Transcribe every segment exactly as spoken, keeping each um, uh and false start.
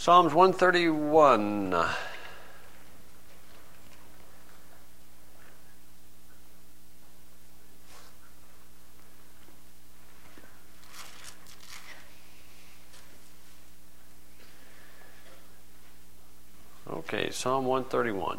Psalms one thirty-one. Okay, Psalm one thirty-one.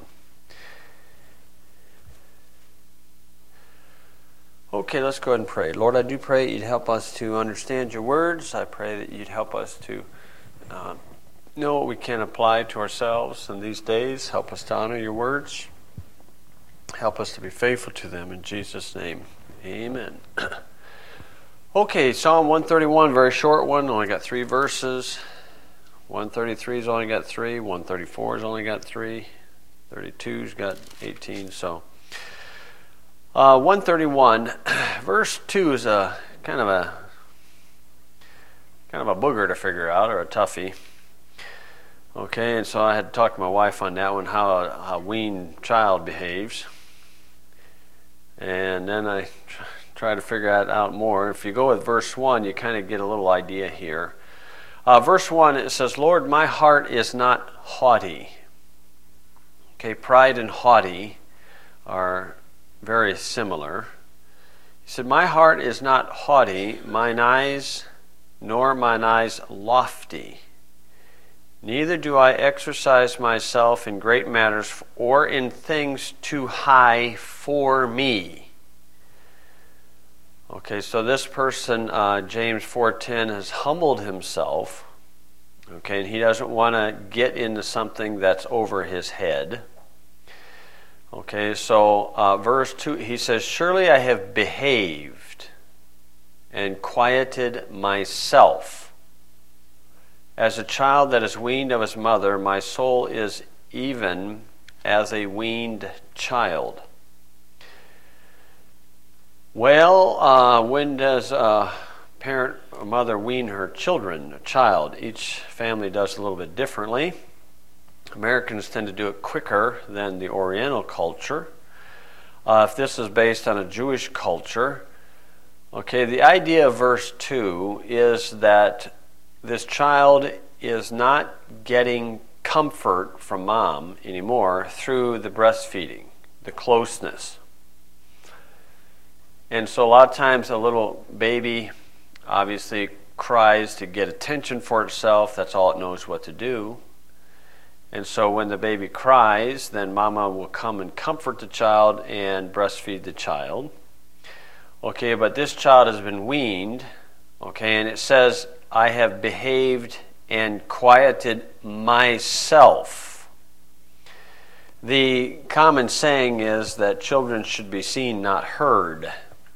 Okay, let's go ahead and pray. Lord, I do pray you'd help us to understand your words. I pray that you'd help us to uh, know what we can apply to ourselves in these days. Help us to honor your words. Help us to be faithful to them in Jesus' name. Amen. Okay, Psalm one thirty-one, very short one. Only got three verses. one thirty-three's only got three. one thirty-four's only got three. thirty-two's got eighteen. So, uh, one thirty-one, verse two is a kind of a kind of a booger to figure out, or a toughie. Okay, and so I had to talk to my wife on that one, how a, a weaned child behaves. And then I tr- try to figure that out more. If you go with verse one, you kind of get a little idea here. Uh, verse one, it says, Lord, my heart is not haughty. Okay, pride and haughty are very similar. He said, my heart is not haughty, mine eyes, nor mine eyes lofty. Neither do I exercise myself in great matters or in things too high for me. Okay, so this person, uh, James four ten, has humbled himself. Okay, and he doesn't want to get into something that's over his head. Okay, so uh, verse two, he says, surely I have behaved and quieted myself. As a child that is weaned of his mother, my soul is even as a weaned child. Well, uh, when does a parent or mother wean her children, a child? Each family does a little bit differently. Americans tend to do it quicker than the Oriental culture. Uh, if this is based on a Jewish culture, okay, the idea of verse two is that this child is not getting comfort from mom anymore through the breastfeeding, the closeness. And so a lot of times a little baby obviously cries to get attention for itself. That's all it knows what to do. And so when the baby cries, then mama will come and comfort the child and breastfeed the child. Okay, but this child has been weaned, okay, and it says, I have behaved and quieted myself. The common saying is that children should be seen, not heard.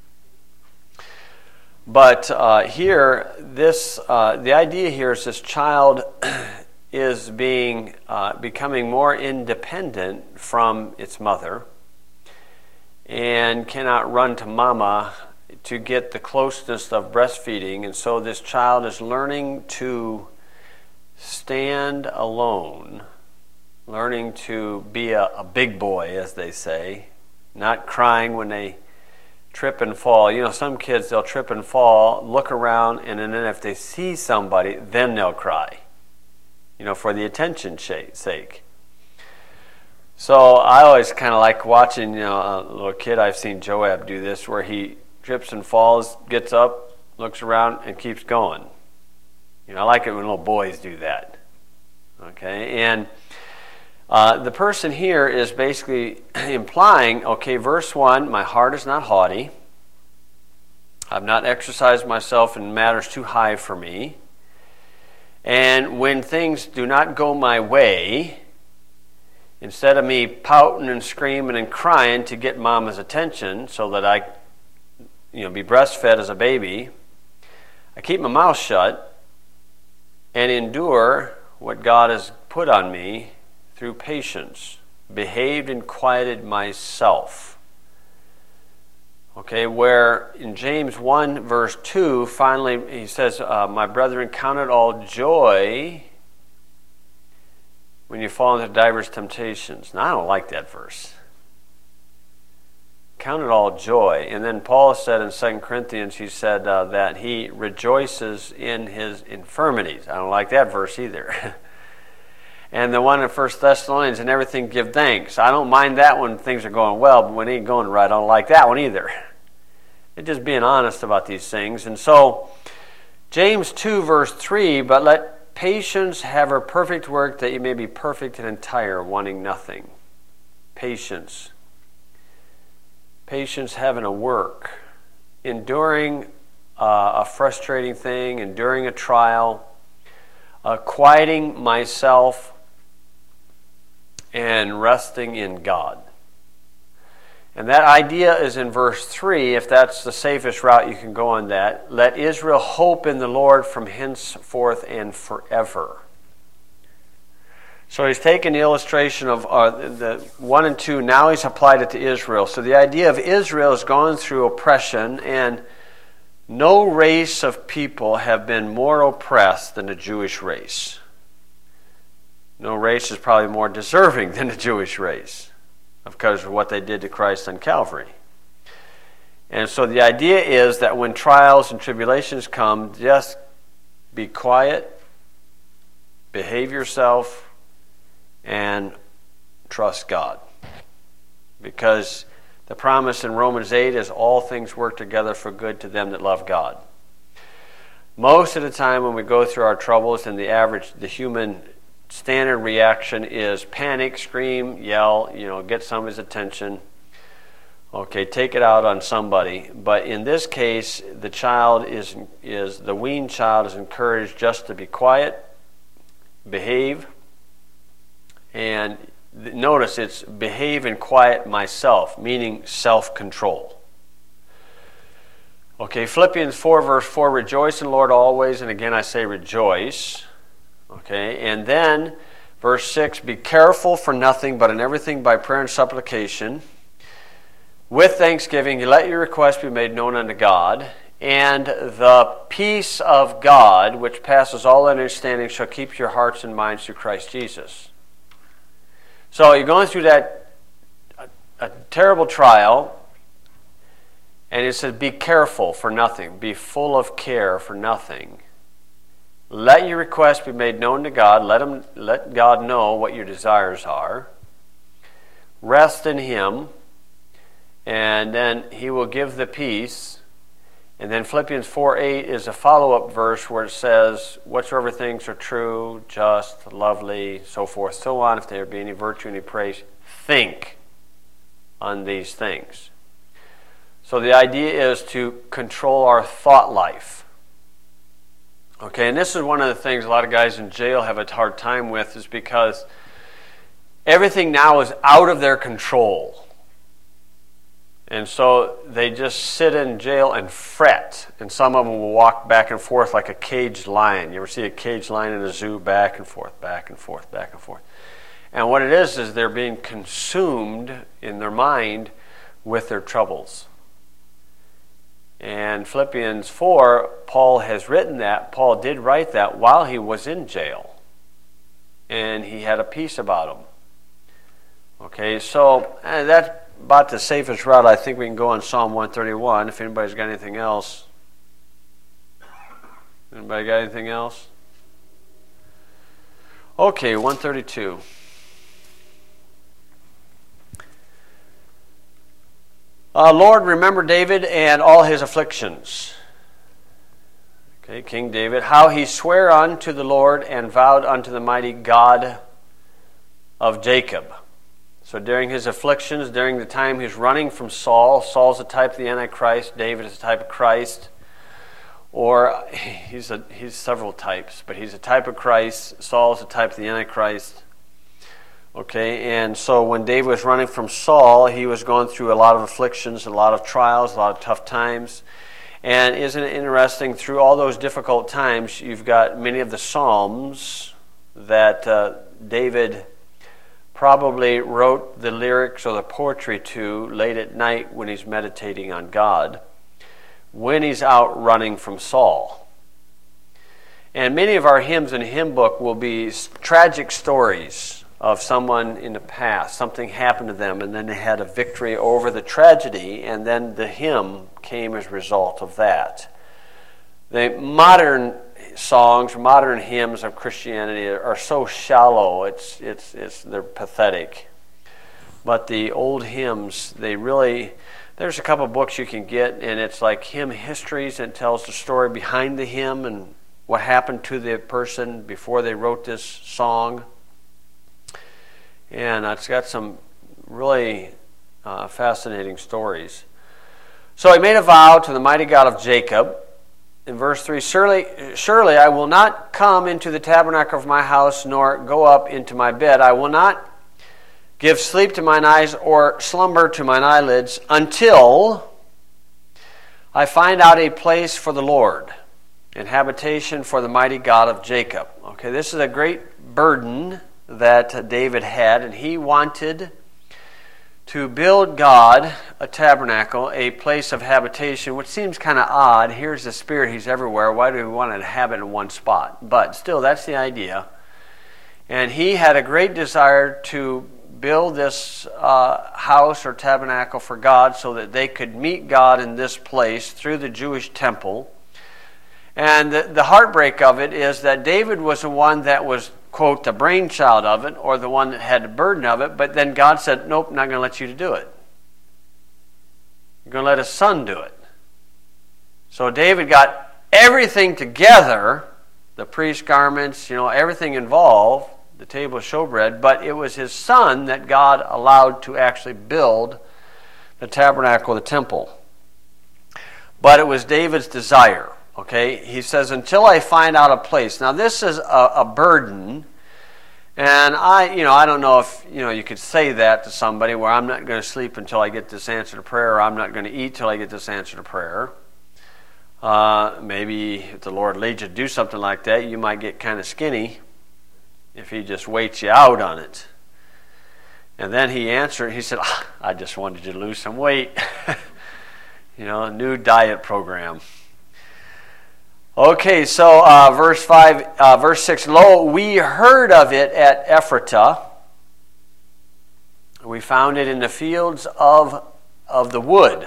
But uh, here, this uh, the idea here is this child is being uh, becoming more independent from its mother and cannot run to mama to get the closeness of breastfeeding. And so this child is learning to stand alone, learning to be a, a big boy, as they say, not crying when they trip and fall. You know, some kids, they'll trip and fall, look around, and then if they see somebody, then they'll cry, you know, for the attention sake. So I always kind of like watching, you know, a little kid, I've seen Joab do this, where he trips and falls, gets up, looks around, and keeps going. You know, I like it when little boys do that. Okay, and uh, the person here is basically implying, okay, verse one, my heart is not haughty. I've not exercised myself in matters too high for me. And when things do not go my way, instead of me pouting and screaming and crying to get mama's attention so that I you know, be breastfed as a baby, I keep my mouth shut and endure what God has put on me through patience, behaved and quieted myself. Okay, where in James one verse two, finally he says, uh, my brethren, count it all joy when you fall into diverse temptations. Now I don't like that verse. Count it all joy. And then Paul said in Second Corinthians, he said uh, that he rejoices in his infirmities. I don't like that verse either. And the one in First Thessalonians, in everything give thanks. I don't mind that when things are going well, but when it ain't going right, I don't like that one either. It's just being honest about these things. And so, James two, verse three, but let patience have her perfect work, that you may be perfect and entire, wanting nothing. Patience. Patience having a work. Enduring uh, a frustrating thing, enduring a trial, uh, quieting myself, and resting in God. And that idea is in verse three, if that's the safest route you can go on that. Let Israel hope in the Lord from henceforth and forever. So he's taken the illustration of uh, the one and two, now he's applied it to Israel. So the idea of Israel is going through oppression, and no race of people have been more oppressed than the Jewish race. No race is probably more deserving than the Jewish race because of what they did to Christ on Calvary. And so the idea is that when trials and tribulations come, just be quiet, behave yourself, and trust God. Because the promise in Romans eight is all things work together for good to them that love God. Most of the time when we go through our troubles, and the average, the human standard reaction is panic, scream, yell, you know, get somebody's attention. Okay, take it out on somebody. But in this case, the child is, is the weaned child is encouraged just to be quiet, behave, and notice it's behave and quiet myself, meaning self-control. Okay, Philippians four, verse four, rejoice in the Lord always, and again I say rejoice. Okay, and then verse six, be careful for nothing, but in everything by prayer and supplication, with thanksgiving, you let your requests be made known unto God, and the peace of God, which passes all understanding, shall keep your hearts and minds through Christ Jesus. So you're going through that a, a terrible trial, and it says, be careful for nothing. Be full of care for nothing. Let your requests be made known to God. Let him, let God know what your desires are. Rest in Him, and then He will give the peace. And then Philippians four eight is a follow-up verse where it says, whatsoever things are true, just, lovely, so forth, so on, if there be any virtue, any praise, think on these things. So the idea is to control our thought life. Okay, and this is one of the things a lot of guys in jail have a hard time with, is because everything now is out of their control. And so they just sit in jail and fret. And some of them will walk back and forth like a caged lion. You ever see a caged lion in a zoo? Back and forth, back and forth, back and forth. And what it is, is they're being consumed in their mind with their troubles. And Philippians four, Paul has written that. Paul did write that while he was in jail. And he had a peace about him. Okay, so uh, that's about the safest route. I think we can go on Psalm one thirty-one if anybody's got anything else. Anybody got anything else? Okay, one thirty-two. Uh, Lord, remember David and all his afflictions. Okay, King David, how he sware unto the Lord and vowed unto the mighty God of Jacob. So during his afflictions, during the time he's running from Saul, Saul's a type of the Antichrist, David is a type of Christ, or he's a, he's several types, but he's a type of Christ, Saul's a type of the Antichrist. Okay, and so when David was running from Saul, he was going through a lot of afflictions, a lot of trials, a lot of tough times. And isn't it interesting, through all those difficult times, you've got many of the Psalms that uh, David probably wrote the lyrics or the poetry to late at night when he's meditating on God, when he's out running from Saul. And many of our hymns in hymn book will be tragic stories of someone in the past. Something happened to them, and then they had a victory over the tragedy, and then the hymn came as a result of that. The modern songs, modern hymns of Christianity are so shallow. It's it's it's they're pathetic. But the old hymns, they really, there's a couple books you can get, and it's like hymn histories, and it tells the story behind the hymn and what happened to the person before they wrote this song. And it's got some really uh, fascinating stories. So he made a vow to the mighty God of Jacob. In verse three, surely, surely I will not come into the tabernacle of my house, nor go up into my bed. I will not give sleep to mine eyes or slumber to mine eyelids until I find out a place for the Lord, and habitation for the mighty God of Jacob. Okay, this is a great burden that David had, and he wanted to build God a tabernacle, a place of habitation, which seems kind of odd. Here's the Spirit, He's everywhere. Why do we want to inhabit in one spot? But still, that's the idea. And he had a great desire to build this uh, house or tabernacle for God so that they could meet God in this place through the Jewish temple. And the, the heartbreak of it is that David was the one that was, quote, the brainchild of it, or the one that had the burden of it, but then God said, nope, not going to let you to do it. You're going to let his son do it. So David got everything together, the priest garments, you know, everything involved, the table of showbread, but it was his son that God allowed to actually build the tabernacle, the temple. But it was David's desire. Okay, he says, until I find out a place. Now, this is a, a burden, and I, you know, I don't know if, you know, you could say that to somebody where I'm not going to sleep until I get this answer to prayer, or I'm not going to eat till I get this answer to prayer. Uh, maybe if the Lord leads you to do something like that, you might get kind of skinny if He just waits you out on it. And then he answered, he said, oh, I just wanted you to lose some weight. You know, a new diet program. Okay, so uh, verse five, uh, verse six. Lo, we heard of it at Ephratah. We found it in the fields of of the wood.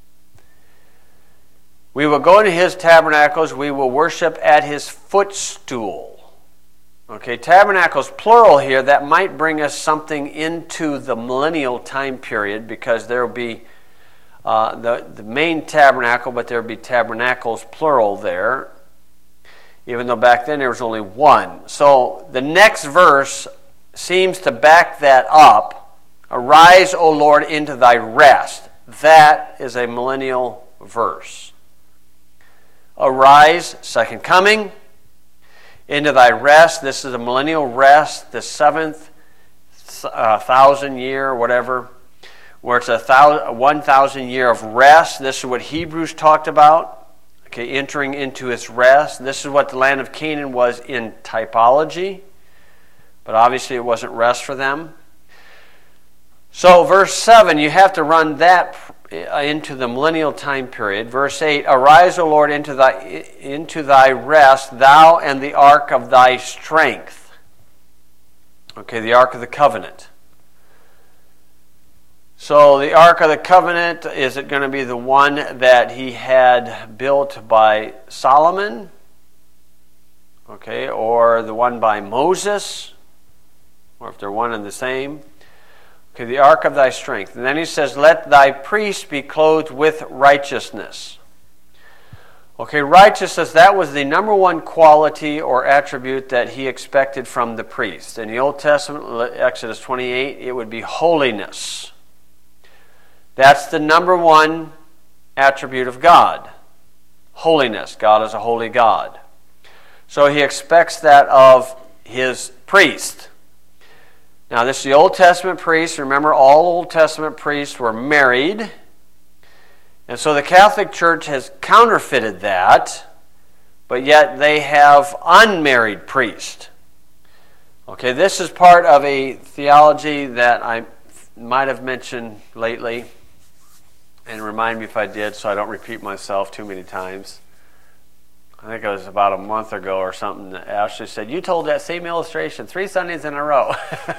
We will go to His tabernacles. We will worship at His footstool. Okay, tabernacles plural here. That might bring us something into the millennial time period, because there will be uh, the the main tabernacle, but there will be tabernacles plural there. Even though back then there was only one. So the next verse seems to back that up. Arise, O Lord, into thy rest. That is a millennial verse. Arise, second coming, into thy rest. This is a millennial rest, the seventh uh, thousand year, or whatever, where it's a thousand, one thousand year of rest. This is what Hebrews talked about. Okay, entering into its rest. This is what the land of Canaan was in typology, but obviously it wasn't rest for them. So verse seven, you have to run that into the millennial time period. Verse eight, arise, O Lord, into thy, into thy rest, thou and the ark of thy strength. Okay, the ark of the covenant. So the Ark of the Covenant, is it going to be the one that he had built by Solomon? Okay, or the one by Moses? Or if they're one and the same? Okay, the Ark of thy strength. And then he says, let thy priests be clothed with righteousness. Okay, righteousness, that was the number one quality or attribute that he expected from the priest. In the Old Testament, Exodus twenty-eight, it would be holiness. That's the number one attribute of God. Holiness. God is a holy God. So he expects that of his priest. Now this is the Old Testament priest. Remember, all Old Testament priests were married. And so the Catholic Church has counterfeited that, but yet they have unmarried priests. Okay, this is part of a theology that I might have mentioned lately. And remind me if I did, so I don't repeat myself too many times. I think it was about a month ago or something that Ashley said, you told that same illustration three Sundays in a row.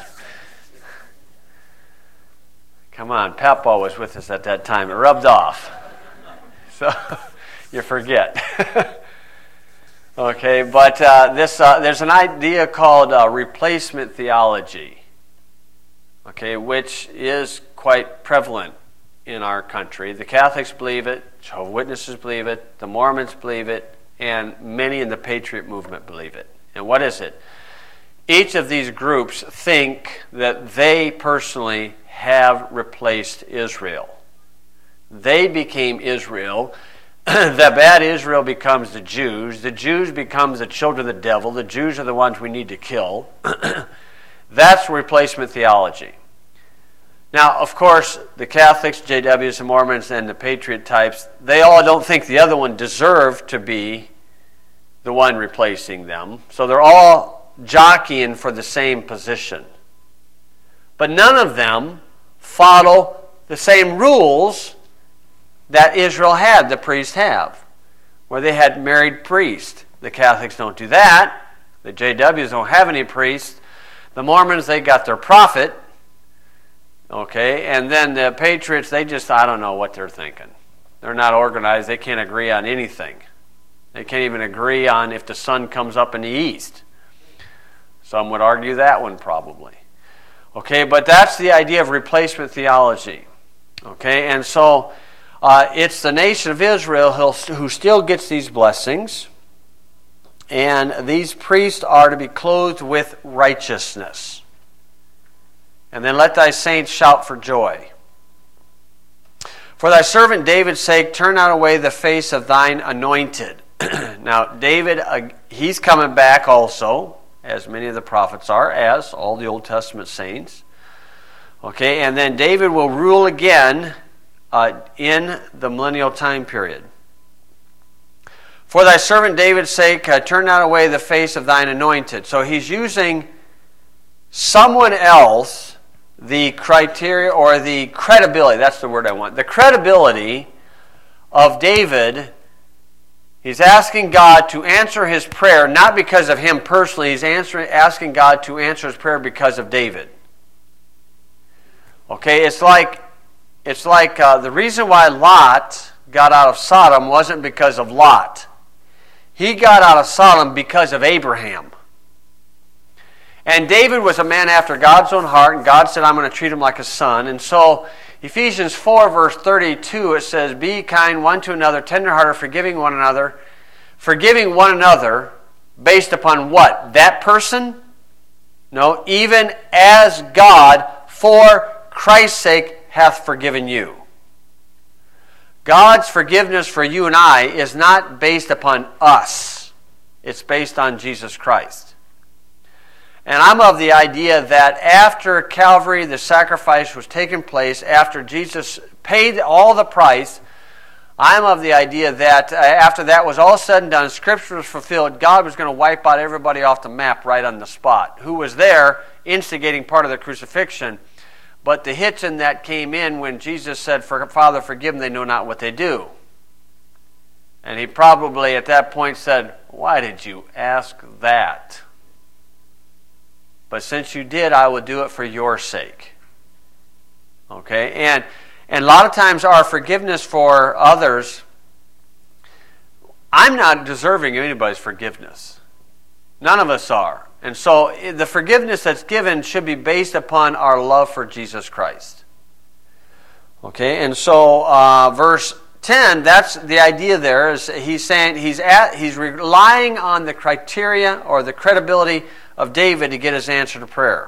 Come on, Papa was with us at that time. It rubbed off. So you forget. Okay, but uh, this uh, there's an idea called uh, replacement theology, okay, which is quite prevalent in our country. The Catholics believe it, Jehovah's Witnesses believe it, the Mormons believe it, and many in the Patriot movement believe it. And what is it? Each of these groups think that they personally have replaced Israel. They became Israel. The bad Israel becomes the Jews. The Jews become the children of the devil. The Jews are the ones we need to kill. That's replacement theology. Now, of course, the Catholics, J Ws, the Mormons, and the Patriot types, they all don't think the other one deserved to be the one replacing them. So they're all jockeying for the same position. But none of them follow the same rules that Israel had, the priests have, where they had married priests. The Catholics don't do that. The J Ws don't have any priests. The Mormons, they got their prophet. Okay, and then the Patriots, they just, I don't know what they're thinking. They're not organized. They can't agree on anything. They can't even agree on if the sun comes up in the east. Some would argue that one probably. Okay, but that's the idea of replacement theology. Okay, and so uh, it's the nation of Israel who, who still gets these blessings, and these priests are to be clothed with righteousness. And then let thy saints shout for joy. For thy servant David's sake, turn not away the face of thine anointed. Now, David, uh, he's coming back also, as many of the prophets are, as all the Old Testament saints. Okay, and then David will rule again uh, in the millennial time period. For thy servant David's sake, uh, turn not away the face of thine anointed. So he's using someone else, the criteria or the credibility, that's the word I want, the credibility of David. He's asking God to answer his prayer, not because of him personally. He's answering, asking God to answer his prayer because of David. Okay, it's like it's like uh, the reason why Lot got out of Sodom wasn't because of Lot. He got out of Sodom because of Abraham. And David was a man after God's own heart, and God said, I'm going to treat him like a son. And so Ephesians four, verse thirty-two, it says, be kind one to another, tenderhearted, forgiving one another. Forgiving one another based upon what? That person? No, even as God, for Christ's sake, hath forgiven you. God's forgiveness for you and I is not based upon us. It's based on Jesus Christ. And I'm of the idea that after Calvary, the sacrifice was taking place, after Jesus paid all the price, I'm of the idea that after that was all said and done, Scripture was fulfilled, God was going to wipe out everybody off the map right on the spot, who was there instigating part of the crucifixion. But the hitch in that came in when Jesus said, Father, forgive them, they know not what they do. And he probably at that point said, why did you ask that? But since you did, I will do it for your sake. Okay? And, and a lot of times our forgiveness for others, I'm not deserving of anybody's forgiveness. None of us are. And so the forgiveness that's given should be based upon our love for Jesus Christ. Okay? And so uh, verse ten, that's the idea there. Is he's saying he's at, he's relying on the criteria or the credibility of David to get his answer to prayer.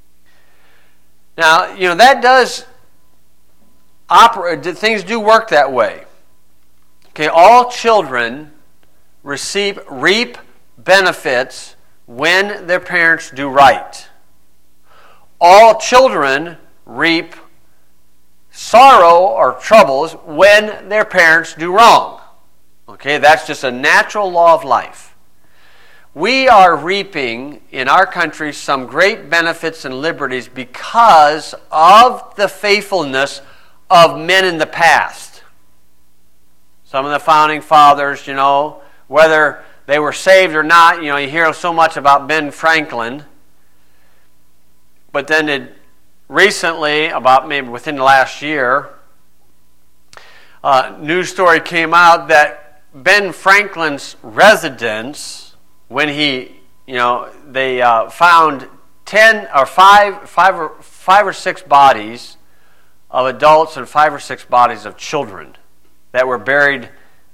Now, you know, that does operate, things do work that way. Okay, all children receive, reap benefits when their parents do right. All children reap sorrow or troubles when their parents do wrong. Okay, that's just a natural law of life. We are reaping in our country some great benefits and liberties because of the faithfulness of men in the past. Some of the founding fathers, you know, whether they were saved or not, you know, you hear so much about Ben Franklin. But then it, recently, about maybe within the last year, a news story came out that Ben Franklin's residence when he, you know, they uh, found ten or five, five or five or six bodies of adults and five or six bodies of children that were buried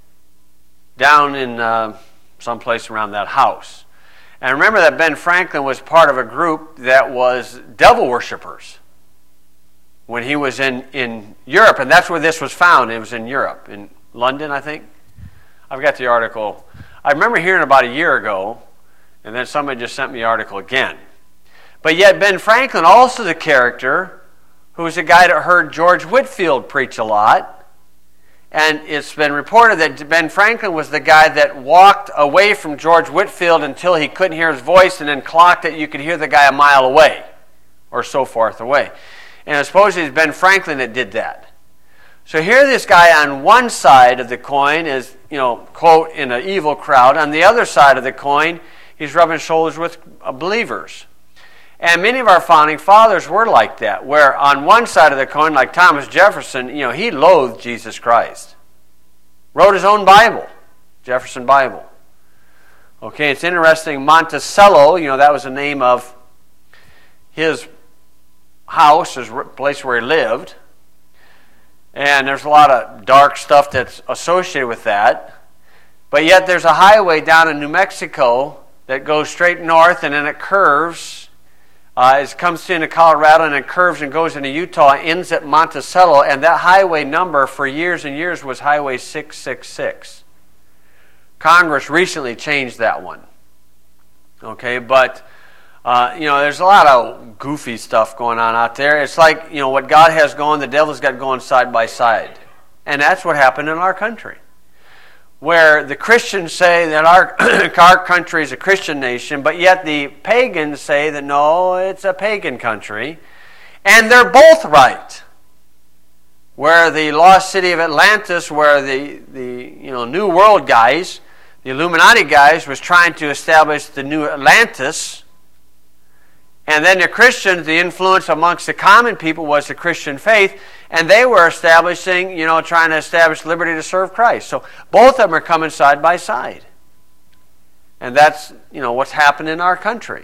down in uh, some place around that house. And remember that Ben Franklin was part of a group that was devil worshippers when he was in, in Europe, and that's where this was found. It was in Europe, in London, I think. I've got the article. I remember hearing about a year ago, and then somebody just sent me the article again. But yet Ben Franklin, also the character, who was a guy that heard George Whitefield preach a lot, and it's been reported that Ben Franklin was the guy that walked away from George Whitefield until he couldn't hear his voice and then clocked it. You could hear the guy a mile away or so forth away. And I suppose it's Ben Franklin that did that. So here this guy on one side of the coin is, you know, quote, in an evil crowd. On the other side of the coin, he's rubbing shoulders with believers. And many of our founding fathers were like that, where on one side of the coin, like Thomas Jefferson, you know, he loathed Jesus Christ. Wrote his own Bible, Jefferson Bible. Okay, it's interesting, Monticello, you know, that was the name of his house, his place where he lived. And there's a lot of dark stuff that's associated with that. But yet there's a highway down in New Mexico that goes straight north and then it curves. Uh, it comes into Colorado and it curves and goes into Utah, ends at Monticello, and that highway number for years and years was Highway six six six. Congress recently changed that one. Okay, but uh, you know, there's a lot of goofy stuff going on out there. It's like, you know, what God has going, the devil's got going side by side. And that's what happened in our country, where the Christians say that our, our country is a Christian nation, but yet the pagans say that no, it's a pagan country. And they're both right. Where the lost city of Atlantis, where the, the you know New World guys, the Illuminati guys, was trying to establish the new Atlantis. And then the Christians, the influence amongst the common people was the Christian faith, and they were establishing, you know, trying to establish liberty to serve Christ. So both of them are coming side by side. And that's, you know, what's happened in our country.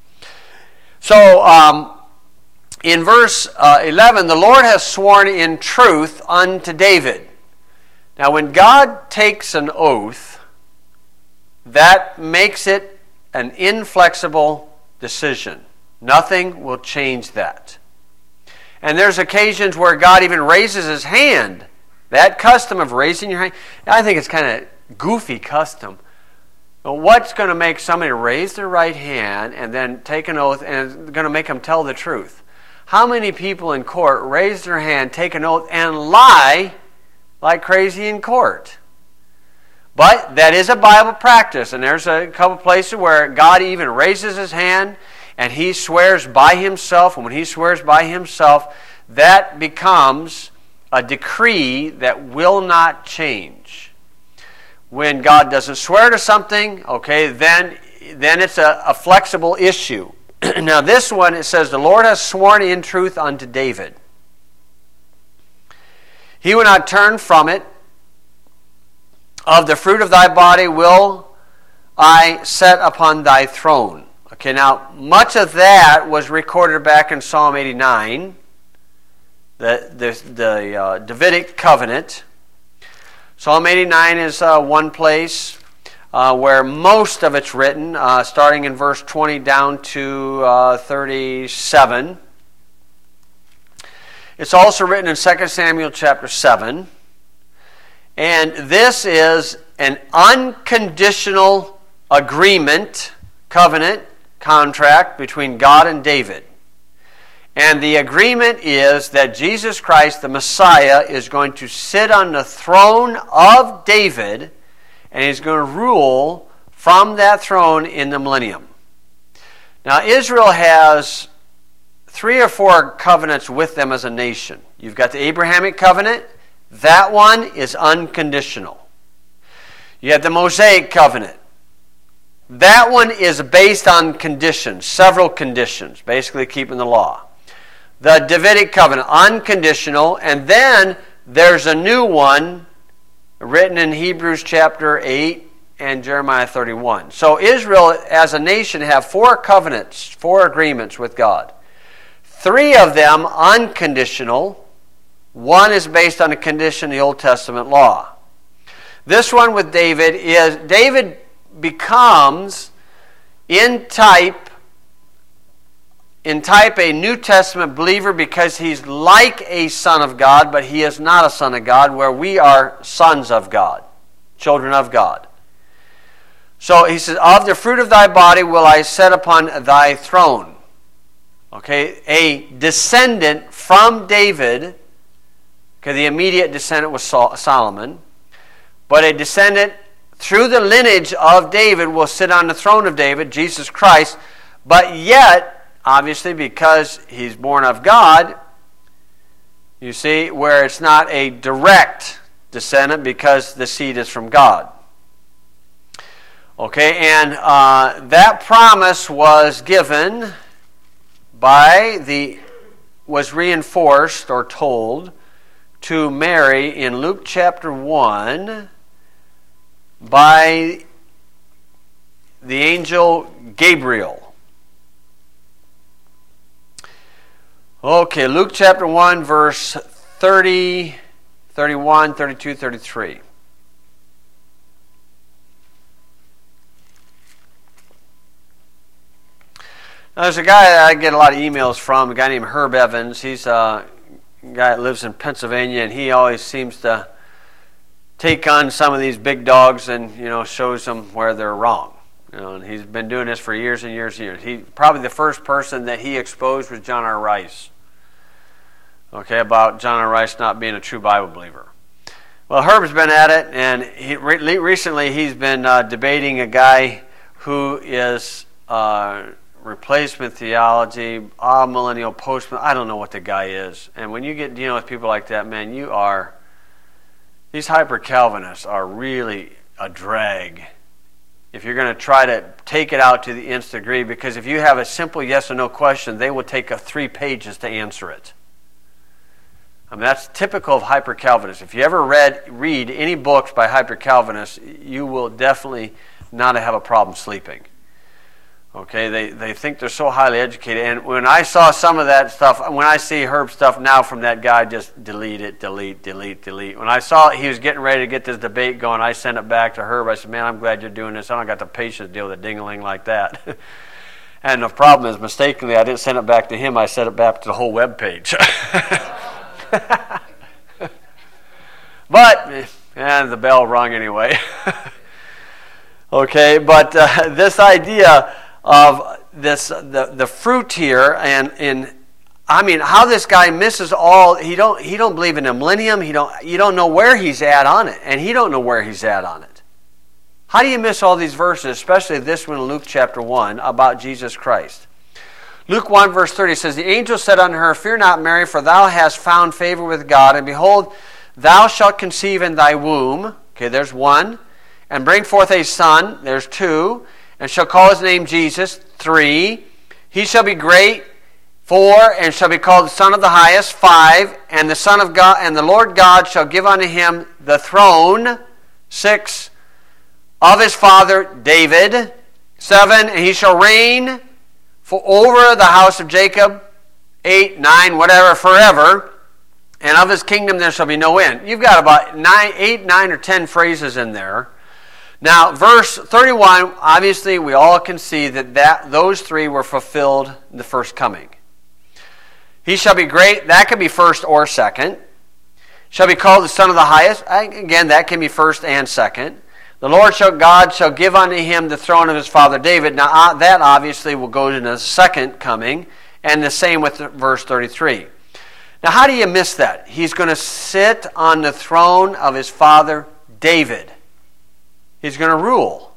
So um, in verse uh, eleven, the Lord has sworn in truth unto David. Now when God takes an oath, that makes it an inflexible decision. Nothing will change that. And there's occasions where God even raises his hand. That custom of raising your hand, I think it's kind of goofy custom. But what's going to make somebody raise their right hand and then take an oath and it's going to make them tell the truth? How many people in court raise their hand, take an oath, and lie like crazy in court? But that is a Bible practice. And there's a couple places where God even raises his hand and he swears by himself, and when he swears by himself, that becomes a decree that will not change. When God doesn't swear to something, okay, then, then it's a, a flexible issue. Now this one, it says, the Lord has sworn in truth unto David. He will not turn from it. Of the fruit of thy body will I set upon thy throne. Okay, now much of that was recorded back in Psalm eighty-nine, the, the, the uh, Davidic covenant. Psalm eighty-nine is uh, one place uh, where most of it's written, uh, starting in verse twenty down to uh, thirty-seven. It's also written in Second Samuel chapter seven. And this is an unconditional agreement, covenant, contract between God and David. And the agreement is that Jesus Christ, the Messiah, is going to sit on the throne of David, and he's going to rule from that throne in the millennium. Now, Israel has three or four covenants with them as a nation. You've got the Abrahamic covenant. That one is unconditional. You have the Mosaic covenant. That one is based on conditions, several conditions, basically keeping the law. The Davidic covenant, unconditional, and then there's a new one written in Hebrews chapter eight and Jeremiah thirty-one. So Israel as a nation have four covenants, four agreements with God. Three of them unconditional. One is based on a condition of the Old Testament law. This one with David is, David becomes in type, in type a New Testament believer because he's like a son of God, but he is not a son of God, where we are sons of God, children of God. So he says, of the fruit of thy body will I set upon thy throne. Okay, a descendant from David, okay, the immediate descendant was Solomon, but a descendant through the lineage of David will sit on the throne of David, Jesus Christ, but yet, obviously, because he's born of God, you see, where it's not a direct descendant because the seed is from God. Okay, and uh, that promise was given by the, was reinforced or told to Mary in Luke chapter one by the angel Gabriel. Okay, Luke chapter one, verse thirty, thirty-one, thirty-two, thirty-three. Now, there's a guy that I get a lot of emails from, a guy named Herb Evans. He's a guy that lives in Pennsylvania, and he always seems to take on some of these big dogs and, you know, shows them where they're wrong. You know, and he's been doing this for years and years and years. He probably the first person that he exposed was John R. Rice. Okay, about John R. Rice not being a true Bible believer. Well, Herb's been at it, and he, re- recently he's been uh, debating a guy who is uh, replacement theology, ah, millennial postman. I don't know what the guy is. And when you get dealing with people like that, man, you are, these hyper-Calvinists are really a drag if you're going to try to take it out to the nth degree, because if you have a simple yes or no question, they will take a three pages to answer it. I mean, that's typical of hyper-Calvinists. If you ever read read any books by hyper-Calvinists, you will definitely not have a problem sleeping. Okay, they, they think they're so highly educated. And when I saw some of that stuff, when I see Herb stuff now from that guy, just delete it, delete, delete, delete. When I saw he was getting ready to get this debate going, I sent it back to Herb. I said, man, I'm glad you're doing this. I don't got the patience to deal with a ding-a-ling like that. And the problem is, mistakenly, I didn't send it back to him. I sent it back to the whole web page. But, and the bell rung anyway. Okay, but uh, this idea of this the the fruit here, and in I mean how this guy misses all. He don't he don't believe in the millennium. He don't you don't know where he's at on it, and he don't know where he's at on it. How do you miss all these verses, especially this one in Luke chapter one about Jesus Christ? Luke one verse thirty says, the angel said unto her, fear not, Mary, for thou hast found favor with God, and behold, thou shalt conceive in thy womb. Okay, there's one. And bring forth a son. There's two. And shall call his name Jesus. Three. He shall be great. Four. And shall be called the Son of the Highest. Five. And the Son of God and the Lord God shall give unto him the throne. Six. Of his father David. Seven. And he shall reign for over the house of Jacob. Eight, nine, whatever, forever. And of his kingdom there shall be no end. You've got about nine, eight, nine, or ten phrases in there. Now, verse thirty-one, obviously we all can see that, that those three were fulfilled in the first coming. He shall be great. That can be first or second. Shall be called the Son of the Highest. Again, that can be first and second. The Lord shall, God shall give unto him the throne of his father David. Now, that obviously will go to the second coming, and the same with verse thirty-three. Now, how do you miss that? He's going to sit on the throne of his father David. He's going to rule.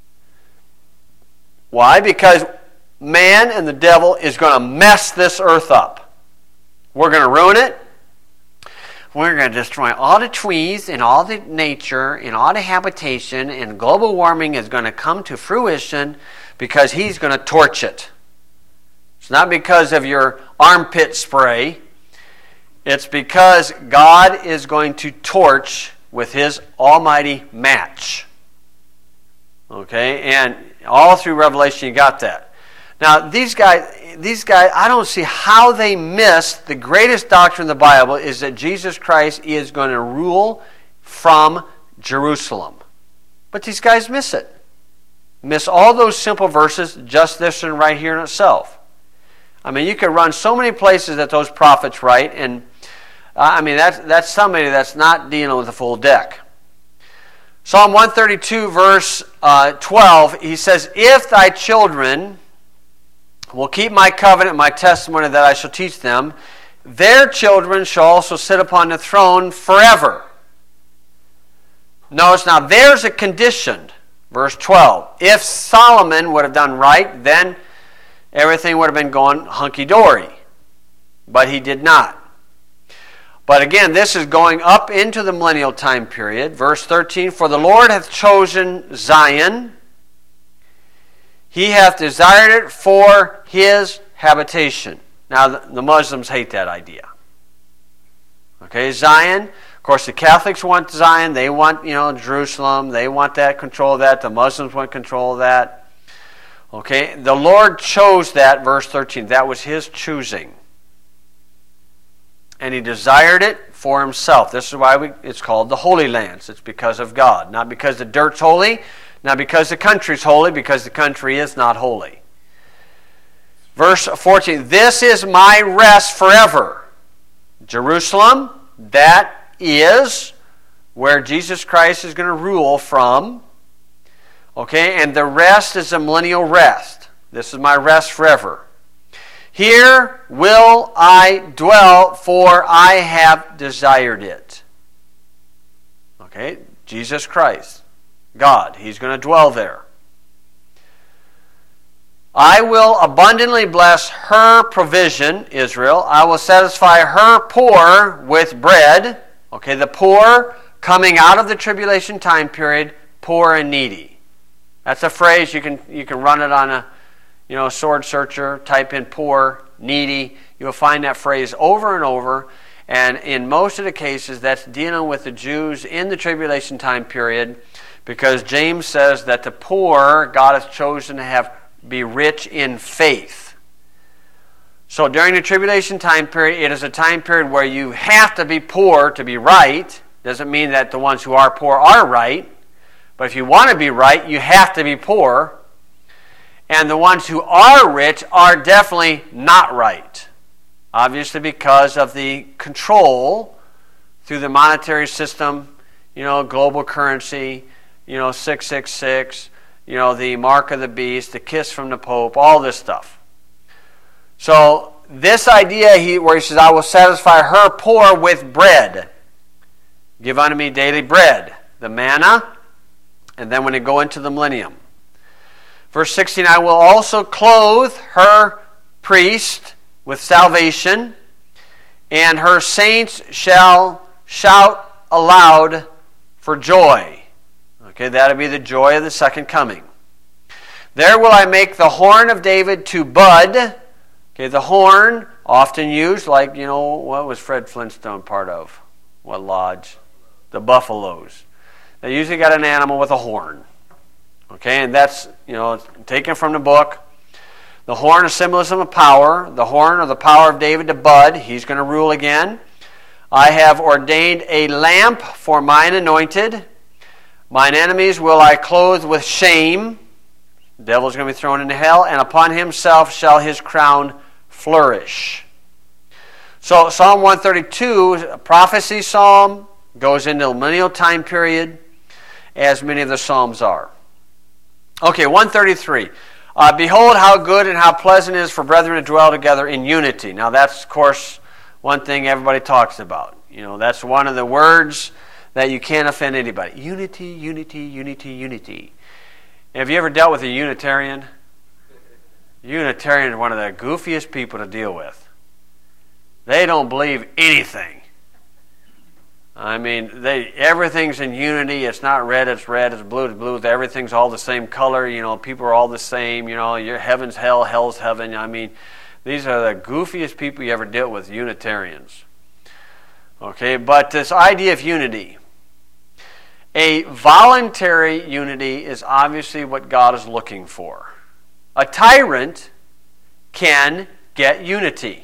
Why? Because man and the devil is going to mess this earth up. We're going to ruin it. We're going to destroy all the trees and all the nature and all the habitation, and global warming is going to come to fruition because he's going to torch it. It's not because of your armpit spray. It's because God is going to torch with his almighty match. Okay, and all through Revelation you got that. Now these guys, these guys, I don't see how they missed the greatest doctrine in the Bible is that Jesus Christ is going to rule from Jerusalem. But these guys miss it. Miss all those simple verses, just this one right here in itself. I mean, you could run so many places that those prophets write, and uh, I mean, that's, that's somebody that's not dealing with the full deck. Psalm one thirty-two, verse uh, twelve, he says, "If thy children will keep my covenant, my testimony that I shall teach them, their children shall also sit upon the throne forever." Notice now, there's a condition. Verse twelve. If Solomon would have done right, then everything would have been going hunky-dory. But he did not. But again, this is going up into the millennial time period. Verse thirteen, "For the Lord hath chosen Zion. He hath desired it for his habitation." Now, the Muslims hate that idea. Okay, Zion. Of course, the Catholics want Zion. They want, you know, Jerusalem. They want that, control of that. The Muslims want control of that. Okay, the Lord chose that, verse thirteen. That was his choosing. And he desired it for himself. This is why we, it's called the Holy Lands. It's because of God. Not because the dirt's holy, not because the country's holy, because the country is not holy. Verse fourteen, "This is my rest forever." Jerusalem, that is where Jesus Christ is going to rule from. Okay, and the rest is a millennial rest. This is my rest forever. "Here will I dwell, for I have desired it." Okay, Jesus Christ, God, he's going to dwell there. "I will abundantly bless her provision," Israel. "I will satisfy her poor with bread." Okay, the poor coming out of the tribulation time period, poor and needy. That's a phrase, you can you can run it on a you know sword searcher, type in poor, needy. You'll find that phrase over and over. And in most of the cases, that's dealing with the Jews in the tribulation time period, because James says that the poor God has chosen to have be rich in faith. So during the tribulation time period, it is a time period where you have to be poor to be right. Doesn't mean that the ones who are poor are right. But if you want to be right, you have to be poor. And the ones who are rich are definitely not right. Obviously because of the control through the monetary system, you know, global currency, you know, six six six, you know, the mark of the beast, the kiss from the Pope, all this stuff. So this idea he, where he says, "I will satisfy her poor with bread. Give unto me daily bread," the manna, and then when they go into the millennium. Verse sixteen, "I will also clothe her priest with salvation, and her saints shall shout aloud for joy." Okay, that'll be the joy of the second coming. "There will I make the horn of David to bud." Okay, the horn, often used, like, you know, what was Fred Flintstone part of? What lodge? The Buffaloes. They usually got an animal with a horn. Okay, and that's, you know, taken from the book. The horn is symbolism of power. The horn, or the power of David to bud. He's going to rule again. "I have ordained a lamp for mine anointed. Mine enemies will I clothe with shame." The devil's going to be thrown into hell. "And upon himself shall his crown flourish." So Psalm one thirty-two, a prophecy psalm, goes into the millennial time period, as many of the psalms are. Okay, one thirty-three. Uh, "Behold how good and how pleasant it is for brethren to dwell together in unity." Now that's, of course, one thing everybody talks about. You know, that's one of the words that you can't offend anybody. Unity, unity, unity, unity. Have you ever dealt with a Unitarian? Unitarian is one of the goofiest people to deal with. They don't believe anything. I mean, they everything's in unity. It's not red, it's red. It's blue, it's blue. Everything's all the same color. You know, people are all the same. You know, your heaven's hell, hell's heaven. I mean, these are the goofiest people you ever dealt with, Unitarians. Okay, but this idea of unity. A voluntary unity is obviously what God is looking for. A tyrant can get unity,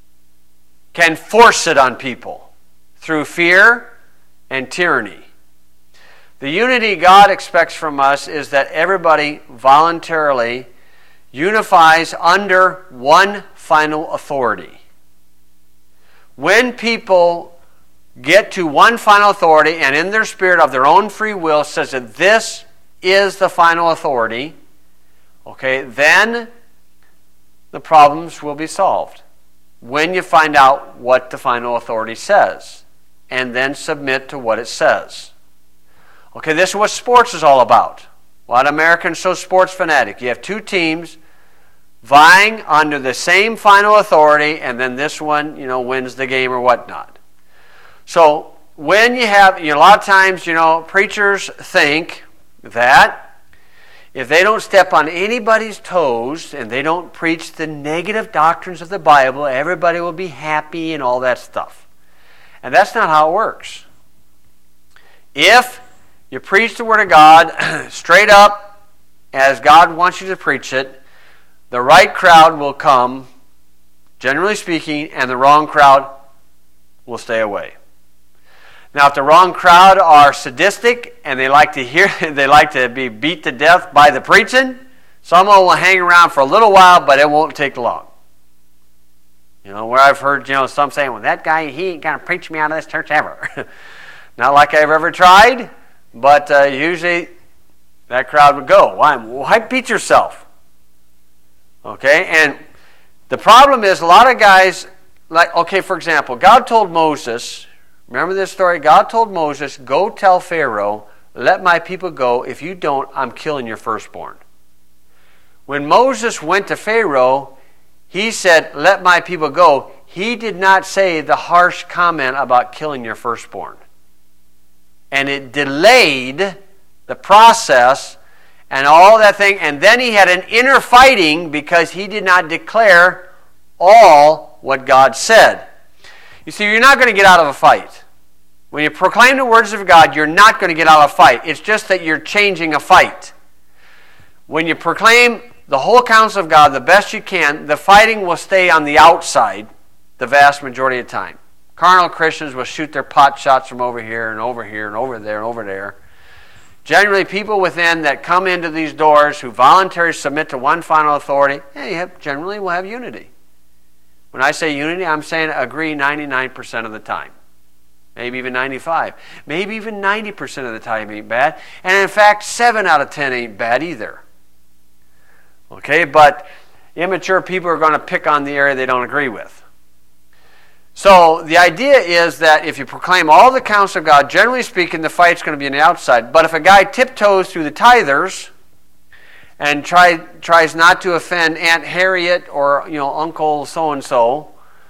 can force it on people through fear and tyranny. The unity God expects from us is that everybody voluntarily unifies under one final authority. When people get to one final authority and in their spirit of their own free will says that this is the final authority, okay, then the problems will be solved. When you find out what the final authority says and then submit to what it says. Okay, this is what sports is all about. Why are Americans so sports fanatic? You have two teams vying under the same final authority, and then this one, you know, wins the game or whatnot. So when you have, you know, a lot of times, you know, preachers think that if they don't step on anybody's toes and they don't preach the negative doctrines of the Bible, everybody will be happy and all that stuff. And that's not how it works. If you preach the Word of God straight up as God wants you to preach it, the right crowd will come, generally speaking, and the wrong crowd will stay away. Now, if the wrong crowd are sadistic and they like to hear, they like to be beat to death by the preaching, someone will hang around for a little while, but it won't take long. You know, where I've heard, you know, some saying, well, that guy, he ain't going to preach me out of this church ever. Not like I've ever tried, but uh, usually that crowd would go. Why? Why beat yourself? Okay, and the problem is a lot of guys, like, okay, for example, God told Moses, remember this story? God told Moses, go tell Pharaoh, let my people go. If you don't, I'm killing your firstborn. When Moses went to Pharaoh, he said, let my people go. He did not say the harsh comment about killing your firstborn. And it delayed the process and all that thing. And then he had an inner fighting because he did not declare all what God said. You see, you're not going to get out of a fight. When you proclaim the words of God, you're not going to get out of a fight. It's just that you're changing a fight. When you proclaim the whole counsel of God the best you can, the fighting will stay on the outside the vast majority of the time. Carnal Christians will shoot their pot shots from over here and over here and over there and over there. Generally, people within that come into these doors who voluntarily submit to one final authority, yeah, you have, generally will have unity. When I say unity, I'm saying agree ninety-nine percent of the time. Maybe even ninety-five. Maybe even ninety percent of the time ain't bad. And in fact, seven out of ten ain't bad either. Okay, but immature people are going to pick on the area they don't agree with. So the idea is that if you proclaim all the counsel of God, generally speaking, the fight's going to be on the outside. But if a guy tiptoes through the tithers and try, tries not to offend Aunt Harriet or, you know, Uncle so-and-so,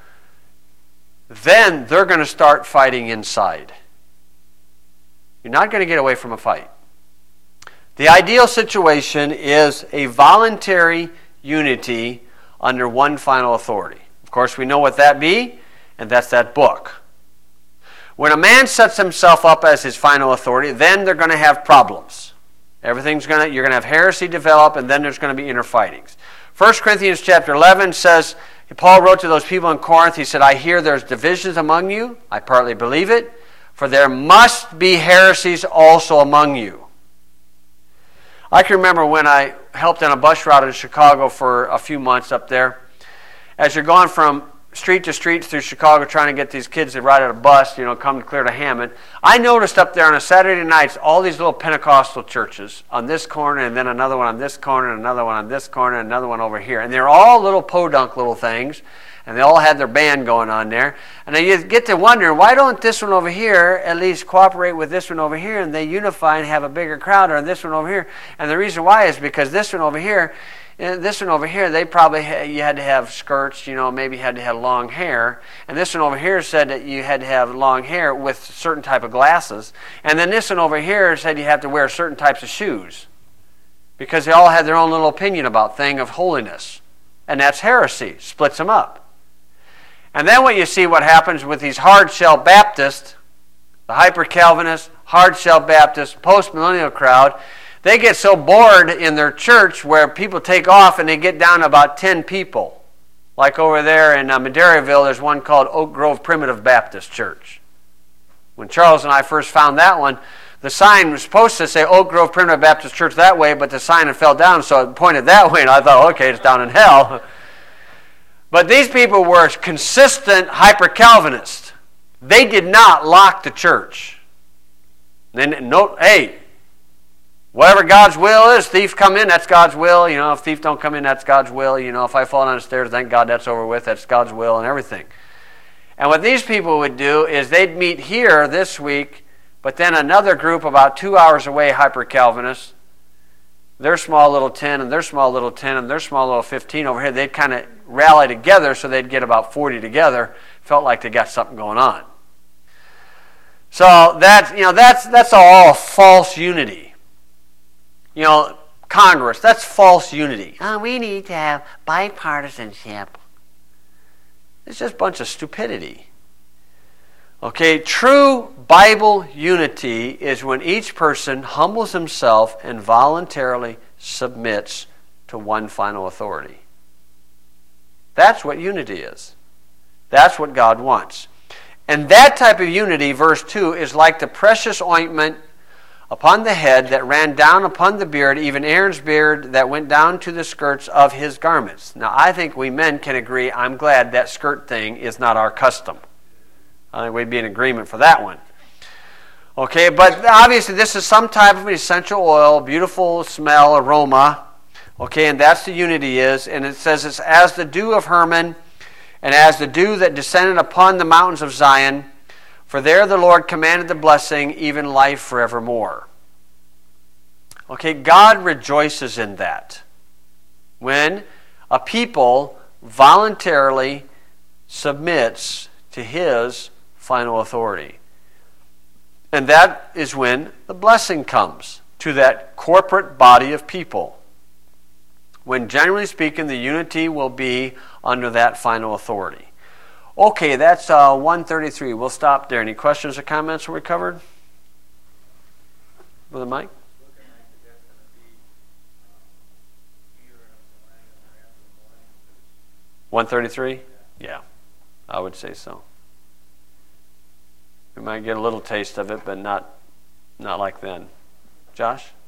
then they're going to start fighting inside. You're not going to get away from a fight. The ideal situation is a voluntary unity under one final authority. Of course, we know what that be. And that's that book. When a man sets himself up as his final authority, then they're going to have problems. Everything's going to, you're going to have heresy develop, and then there's going to be inner fightings. First Corinthians chapter eleven says, Paul wrote to those people in Corinth, he said, I hear there's divisions among you. I partly believe it. For there must be heresies also among you. I can remember when I helped on a bus route in Chicago for a few months up there. As you're going from street to street through Chicago trying to get these kids to ride on a bus, you know, come to clear to Hammond. I noticed up there on a Saturday nights all these little Pentecostal churches on this corner and then another one on this corner and another one on this corner and another one over here. And they're all little podunk little things. And they all had their band going on there. And you get to wondering, why don't this one over here at least cooperate with this one over here and they unify and have a bigger crowd, or this one over here? And the reason why is because this one over here, and this one over here, they probably had, you had to have skirts, you know, maybe had to have long hair. And this one over here said that you had to have long hair with certain type of glasses. And then this one over here said you have to wear certain types of shoes. Because they all had their own little opinion about thing of holiness. And that's heresy, splits them up. And then what you see what happens with these hard-shell Baptists, the hyper-Calvinists, hard-shell Baptist, post-millennial crowd, they get so bored in their church where people take off and they get down to about ten people. Like over there in uh, Madeiraville, there's one called Oak Grove Primitive Baptist Church. When Charles and I first found that one, the sign was supposed to say Oak Grove Primitive Baptist Church that way, but the sign had fell down, so it pointed that way, and I thought, okay, it's down in hell. But these people were consistent hyper-Calvinists. They did not lock the church. Then, no, hey, whatever God's will is, thieves come in, that's God's will. You know, if thieves don't come in, that's God's will. You know, if I fall down the stairs, thank God that's over with. That's God's will and everything. And what these people would do is they'd meet here this week, but then another group about two hours away, hyper-Calvinists, their small little ten and their small little ten and their small little fifteen over here, they'd kind of rally together so they'd get about forty together. Felt like they got something going on. So that's, you know, that's, that's all false unity. You know, Congress, that's false unity. Oh, we need to have bipartisanship. It's just a bunch of stupidity. Okay, true Bible unity is when each person humbles himself and voluntarily submits to one final authority. That's what unity is. That's what God wants. And that type of unity, verse two, is like the precious ointment upon the head that ran down upon the beard, even Aaron's beard that went down to the skirts of his garments. Now, I think we men can agree, I'm glad that skirt thing is not our custom. I think we'd be in agreement for that one. Okay, but obviously this is some type of essential oil, beautiful smell, aroma. Okay, and that's the unity is. And it says it's as the dew of Hermon, and as the dew that descended upon the mountains of Zion, for there the Lord commanded the blessing, even life forevermore. Okay, God rejoices in that. When a people voluntarily submits to His final authority. And that is when the blessing comes to that corporate body of people. When generally speaking, the unity will be under that final authority. Okay, that's uh, one thirty-three. We'll stop there. Any questions or comments we covered? Brother Mike? one thirty-three? Yeah, I would say so. We might get a little taste of it, but not, not like then. Josh?